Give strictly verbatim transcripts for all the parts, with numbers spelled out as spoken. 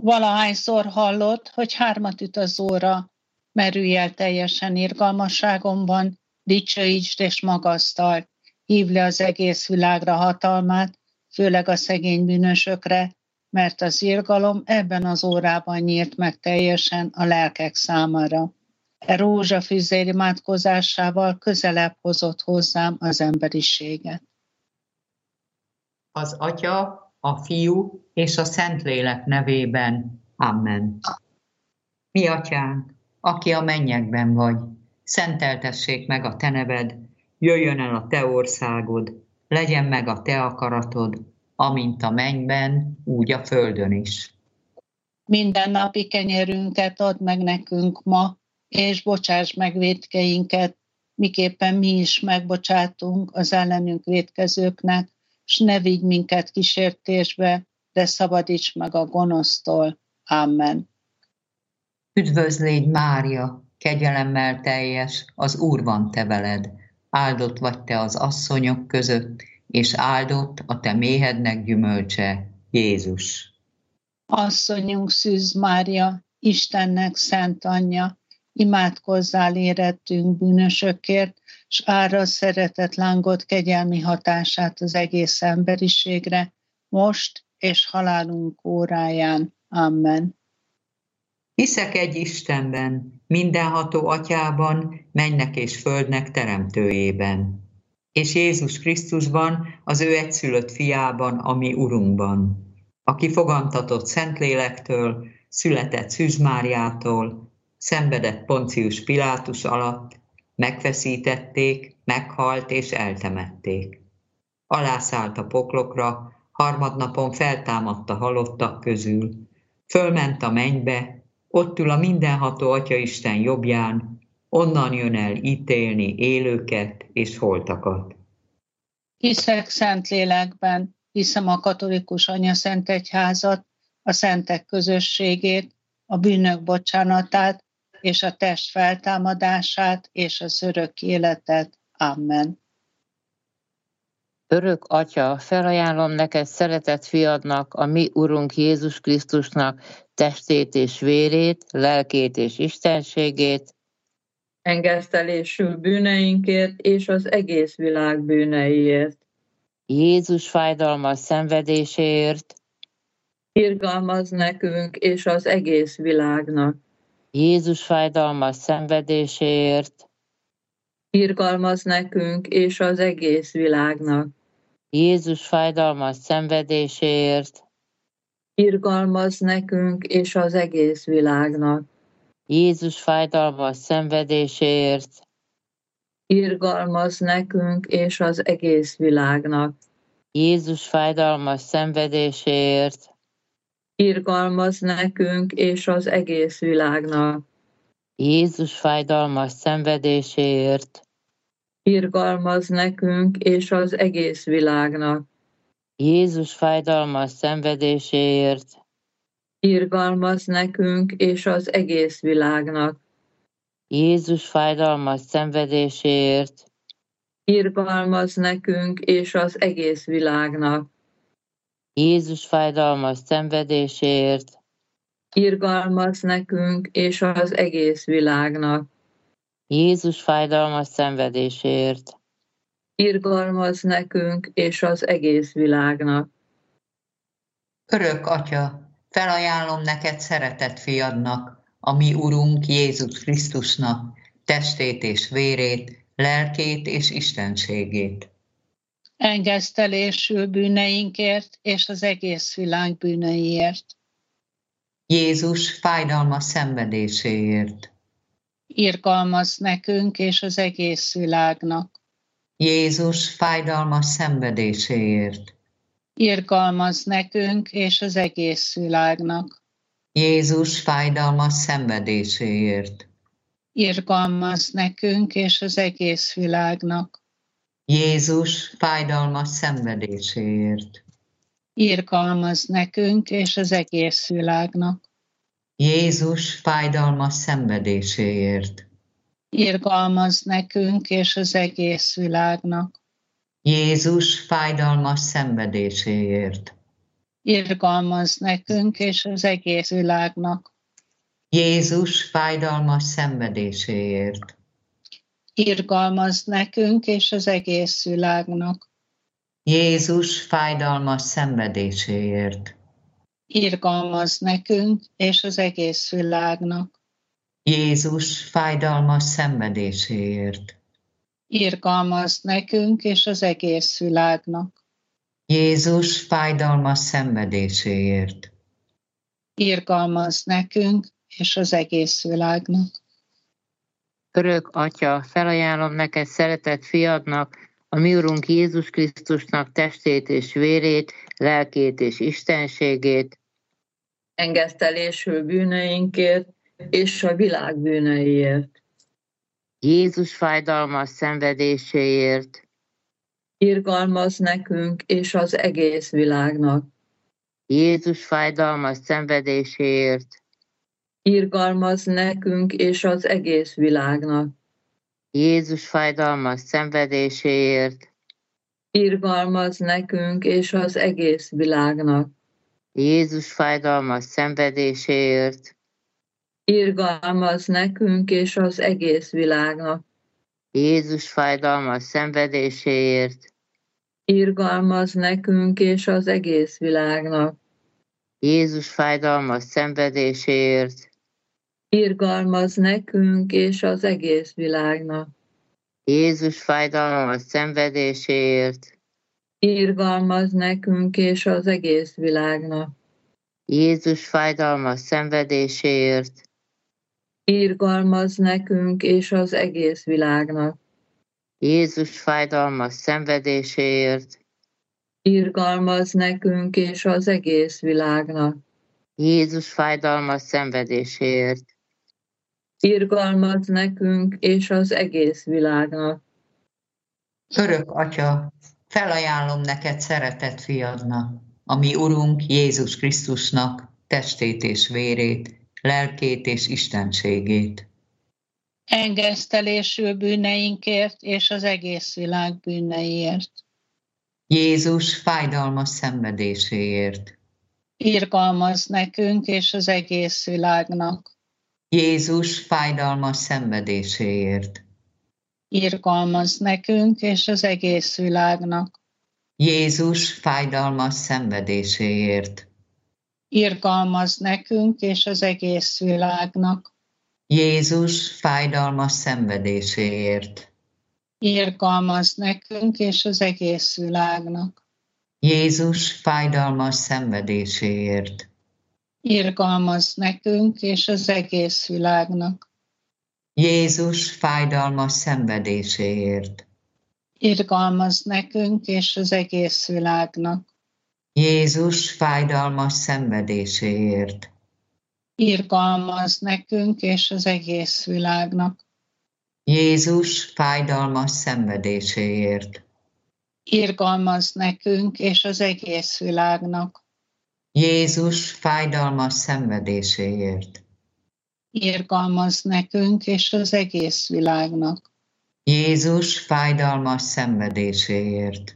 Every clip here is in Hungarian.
Valahányszor hallod, hogy hármat üt az óra, merülj el teljesen irgalmasságomban, dicsőítsd és magasztald, hívd le az egész világra hatalmát, főleg a szegény bűnösökre, mert az irgalom ebben az órában nyílt meg teljesen a lelkek számára. E rózsafüzér imádkozásával közelebb hozott hozzám az emberiséget. Az Atya, a Fiú és a Szentlélek nevében. Amen. Mi Atyánk, aki a mennyekben vagy, szenteltessék meg a te neved, jöjjön el a te országod, legyen meg a te akaratod, amint a mennyben, úgy a földön is. Minden napi kenyerünket add meg nekünk ma, és bocsáss meg vétkeinket, miképpen mi is megbocsátunk az ellenünk vétkezőknek, s ne vigy minket kísértésbe, de szabadíts meg a gonosztól. Amen. Üdvözlégy Mária, kegyelemmel teljes, az Úr van te veled, áldott vagy te az asszonyok között, és áldott a te méhednek gyümölcse, Jézus. Asszonyunk Szűz Mária, Istennek szent anyja, imádkozzál érettünk bűnösökért, s árasd szeretet lángot kegyelmi hatását az egész emberiségre, most és halálunk óráján. Amen. Hiszek egy Istenben, mindenható Atyában, mennek és földnek teremtőjében, és Jézus Krisztusban, az ő egyszülött fiában, a mi Urunkban, aki fogantatott Szentlélektől, született Szűz Máriától, szenvedett Poncius Pilátus alatt, megfeszítették, meghalt és eltemették. Alászállt a poklokra, harmadnapon feltámadt a halottak közül, fölment a mennybe, ott ül a mindenható Atyaisten jobbján, onnan jön el ítélni élőket és holtakat. Hiszek Szentlélekben, hiszem a katolikus anyaszentegyházat, a szentek közösségét, a bűnök bocsánatát, és a test feltámadását, és az örök életet. Amen. Örök Atya, felajánlom neked szeretett fiadnak, a mi Urunk Jézus Krisztusnak testét és vérét, lelkét és istenségét, engesztelésül bűneinkért és az egész világ bűneiért. Jézus fájdalmas szenvedéséért, irgalmaz nekünk és az egész világnak. Jézus fájdalmas szenvedéséért, irgalmaz nekünk és az egész világnak. Jézus fájdalmas szenvedéséért, irgalmaz nekünk és az egész világnak. Jézus fájdalmas szenvedéséért, irgalmaz nekünk és az egész világnak. Jézus fájdalmas szenvedéséért, irgalmaz nekünk és az egész világnak. Jézus fájdalmas szenvedéséért, irgalmaz nekünk és az egész világnak. Jézus fájdalmas szenvedéséért, irgalmaz nekünk és az egész világnak. Jézus fájdalmas szenvedéséért, irgalmaz nekünk és az egész világnak. Jézus fájdalmas szenvedéséért, irgalmaz nekünk és az egész világnak. Jézus fájdalmas szenvedéséért, irgalmaz nekünk és az egész világnak. Örök Atya, felajánlom neked szeretett fiadnak, a mi Urunk Jézus Krisztusnak testét és vérét, lelkét és istenségét. Engesztelésül bűneinkért és az egész világ bűneiért. Jézus fájdalmas szenvedéséért. Irgalmaz nekünk és az egész világnak. Jézus fájdalmas szenvedéséért. Irgalmaz nekünk és az egész világnak. Jézus fájdalmas szenvedéséért. Irgalmaz nekünk és az egész világnak. Jézus fájdalmas szenvedéséért. Irgalmaz nekünk és az egész világnak. Jézus fájdalmas szenvedéséért. Irgalmaz nekünk és az egész világnak. Jézus fájdalmas szenvedéséért. irgalmaz nekünk és az egész világnak. Jézus fájdalmas szenvedéséért. Irgalmaz nekünk és az egész világnak. Jézus fájdalmas szenvedéséért. Irgalmaz nekünk és az egész világnak. Jézus fájdalmas szenvedéséért. Irgalmaz nekünk és az egész világnak. Jézus fájdalmas szenvedéséért. Irgalmaz nekünk és az egész világnak. Örök Atya, felajánlom neked szeretett fiadnak, a mi Urunk Jézus Krisztusnak testét és vérét, lelkét és istenségét, engesztelésül bűneinkért és a világ bűneiért. Jézus fájdalmas szenvedéséért, Irgalmaz nekünk és az egész világnak. Jézus fájdalmas szenvedéséért, Irgalmaz nekünk és az egész világnak. Jézus fájdalmas szenvedéséért, Irgalmaz nekünk és az egész világnak. Jézus fájdalmas szenvedéséért, Irgalmaz nekünk és az egész világnak. Jézus fájdalmas szenvedéséért, Irgalmaz nekünk és az egész világnak. Jézus fájdalmas szenvedéséért, Irgalmaz nekünk és az egész világnak. Jézus fájdalmas szenvedéséért, Irgalmaz nekünk és az egész világnak. Jézus fájdalmas szenvedéséért, Irgalmaz nekünk és az egész világnak. Jézus fájdalmas szenvedéséért, Irgalmaz nekünk és az egész világnak. Jézus fájdalmas szenvedéséért, Irgalmaz nekünk és az egész világnak. Örök Atya, felajánlom neked szeretett fiadnak, a mi Urunk Jézus Krisztusnak testét és vérét, lelkét és istenségét. Engesztelésül bűneinkért és az egész világ bűneiért. Jézus fájdalmas szenvedéséért. Irgalmaz nekünk és az egész világnak. Jézus fájdalmas szenvedéséért. Irgalmaz nekünk és az egész világnak. Jézus fájdalmas szenvedéséért. Irgalmaz nekünk és az egész világnak. Jézus fájdalmas szenvedéséért. Irgalmaz nekünk és az egész világnak. Jézus fájdalmas szenvedéséért. Irgalmaz nekünk és az egész világnak. Jézus fájdalmas szenvedéséért. Irgalmaz nekünk és az egész világnak. Jézus fájdalmas szenvedéséért. Irgalmaz nekünk és az egész világnak. Jézus fájdalmas szenvedéséért. Irgalmaz nekünk és az egész világnak. Jézus fájdalmas szenvedéséért. Irgalmaz nekünk és az egész világnak. Jézus fájdalmas szenvedéséért.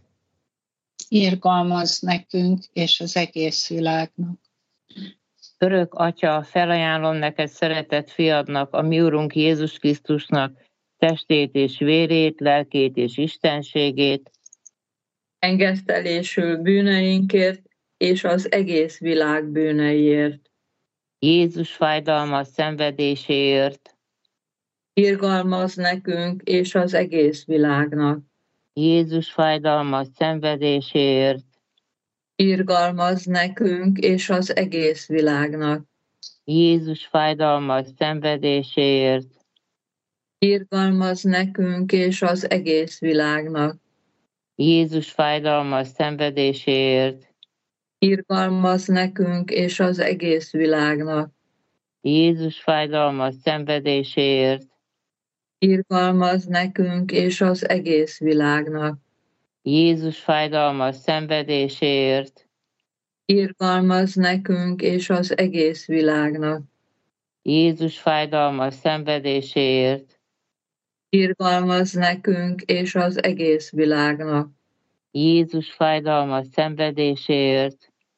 Irgalmaz nekünk és az egész világnak. Örök Atya, felajánlom neked szeretett fiadnak, a mi Urunk Jézus Krisztusnak testét és vérét, lelkét és istenségét, Engesztelésül bűneinkért és az egész világ bűneiért. Jézus fájdalmas szenvedéséért, Irgalmaz nekünk és az egész világnak. Jézus fájdalmas szenvedéséért, Irgalmaz nekünk és az egész világnak. Jézus fájdalmas szenvedéséért, Irgalmaz nekünk és az egész világnak. Jézus fájdalmas szenvedéséért, Irgalmaz nekünk és az egész világnak. Jézus fájdalmas szenvedéséért, Irgalmaz nekünk és az egész világnak. Jézus fájdalmas szenvedéséért, Irgalmaz nekünk és az egész világnak. Jézus fájdalmas szenvedéséért, Irgalmaz nekünk és az egész világnak. Jézus fájdalmas szenvedéséért,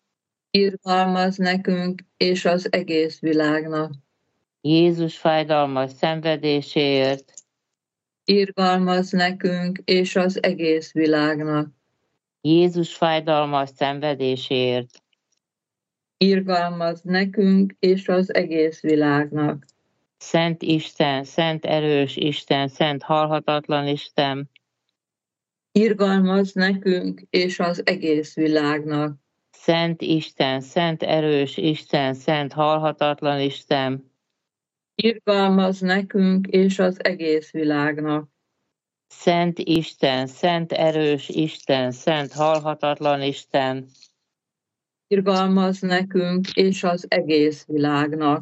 Irgalmaz nekünk és az egész világnak. Jézus fájdalmas szenvedéséért, Irgalmaz nekünk és az egész világnak. Jézus fájdalmas szenvedéséért, Irgalmaz nekünk és az egész világnak. Szent Isten, Szent erős Isten, Szent halhatatlan Isten, Irgalmaz nekünk és az egész világnak. Szent Isten, Szent erős Isten, Szent halhatatlan Isten, Irgalmaz nekünk és az egész világnak. Szent Isten, Szent erős Isten, Szent halhatatlan Isten, Irgalmaz nekünk és az egész világnak.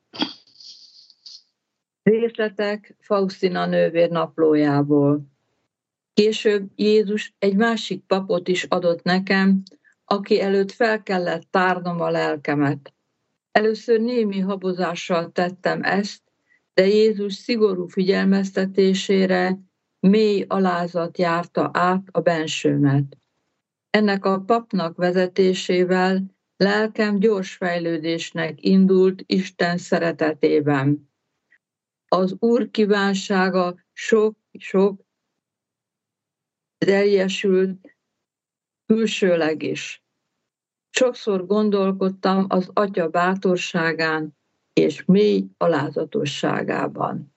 Részletek Faustina nővér naplójából. Később Jézus egy másik papot is adott nekem, aki előtt fel kellett tárnom a lelkemet. Először némi habozással tettem ezt, de Jézus szigorú figyelmeztetésére mély alázat járta át a bensőmet. Ennek a papnak vezetésével lelkem gyors fejlődésnek indult Isten szeretetében. Az Úr kívánsága sok-sok teljesült külsőleg is. Sokszor gondolkodtam az Atya bátorságán és mély alázatosságában.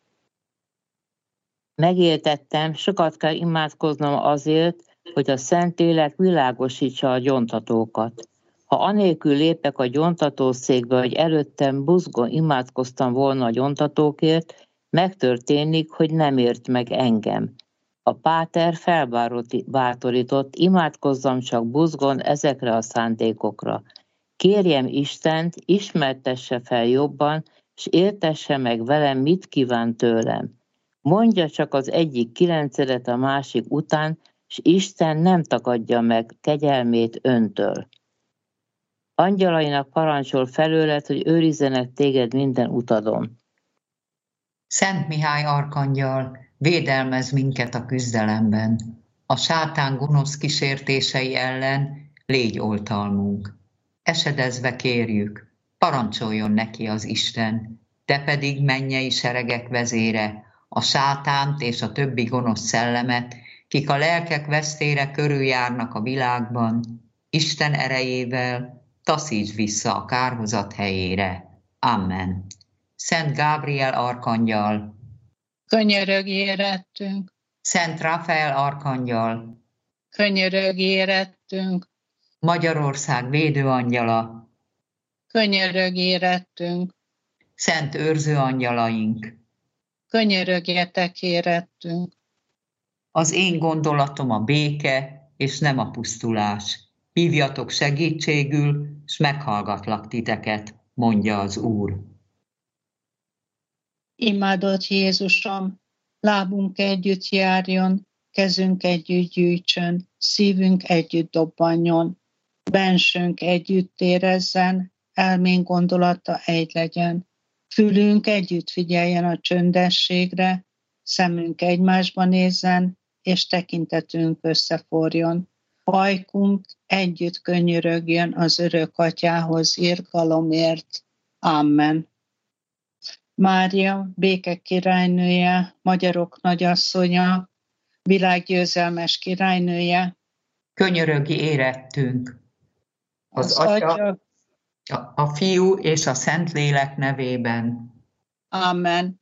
Megértettem, sokat kell imádkoznom azért, hogy a Szentlélek világosítsa a gyontatókat. Ha anélkül lépek a gyontatószékbe, hogy előttem buzgón imádkoztam volna a gyontatókért, megtörténik, hogy nem ért meg engem. A páter felbátorított, imádkozzam csak buzgón ezekre a szándékokra. Kérjem Istent, ismertesse fel jobban, s értesse meg velem, mit kíván tőlem. Mondja csak az egyik kilencedet a másik után, s Isten nem tagadja meg kegyelmét öntől. Angyalainak parancsol felőled, hogy őrizzenek téged minden utadon. Szent Mihály arkangyal, védelmez minket a küzdelemben. A sátán gonosz kísértései ellen légy oltalmunk. Esedezve kérjük, parancsoljon neki az Isten, te pedig mennyei seregek vezére, a sátánt és a többi gonosz szellemet, kik a lelkek vesztére körüljárnak a világban, Isten erejével taszíts vissza a kárhozat helyére. Amen. Szent Gábriel arkangyal, Könyörögj érettünk, Szent Rafael arkangyal, könyörögj érettünk, Magyarország védőangyala, könyörögj érettünk, Szent őrző angyalaink, könyörögjetek érettünk. az én gondolatom a béke és nem a pusztulás. Hívjatok segítségül, s meghallgatlak titeket, mondja az Úr. Imádott Jézusom, lábunk együtt járjon, kezünk együtt gyűjtsön, szívünk együtt dobbanjon, bensőnk együtt érezzen, elménk gondolata egy legyen, fülünk együtt figyeljen a csöndességre, szemünk egymásba nézzen, és tekintetünk összeforjon. Ajkunk együtt könyörögjön az örök atyához irgalomért. Amen. Mária, béke királynője, magyarok nagyasszonya, világgyőzelmes királynője, Könyörögj érettünk, az, az Atya, Atya, a, a Fiú és a Szentlélek nevében. Amen.